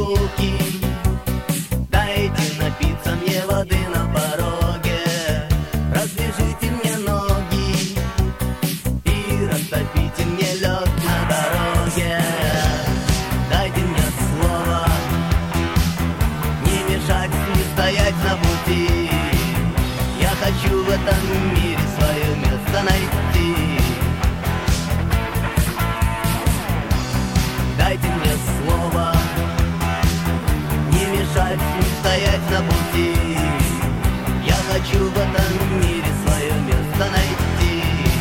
руки, дайте напиться мне воды на пороге, развяжите мне ноги и растопите мне лед на дороге. Дайте мне слово, не мешать, не стоять на пути. Я хочу в этом мире свое место найти. Дайте мне слово, не мешать, не стоять на пути. Я хочу в этом мире свое место найти.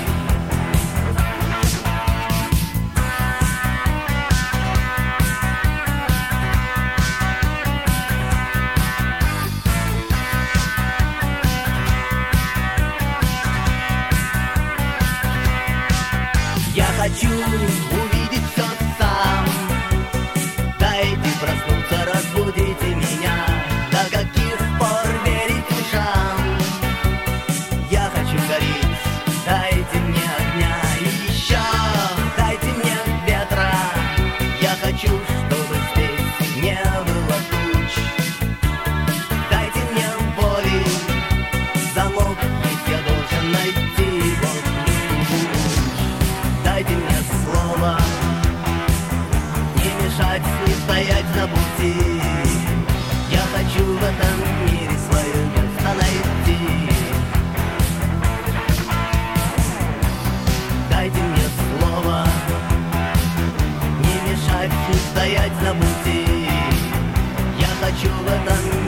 Я хочу увидеть все сам. Дайте проснуться, разбудите меня. До каких пор верить ушам? Я хочу гореть, дайте мне огня. И еще дайте мне ветра. Я хочу, чтобы здесь не было туч. Дайте мне воли, замок, ведь я должен найти вот ключ. Дайте мне слово, не мешать, не стоять на пути. Я хочу в этом мире свое место найти. Дайте мне слово, не мешать, не стоять на пути. Я хочу в этом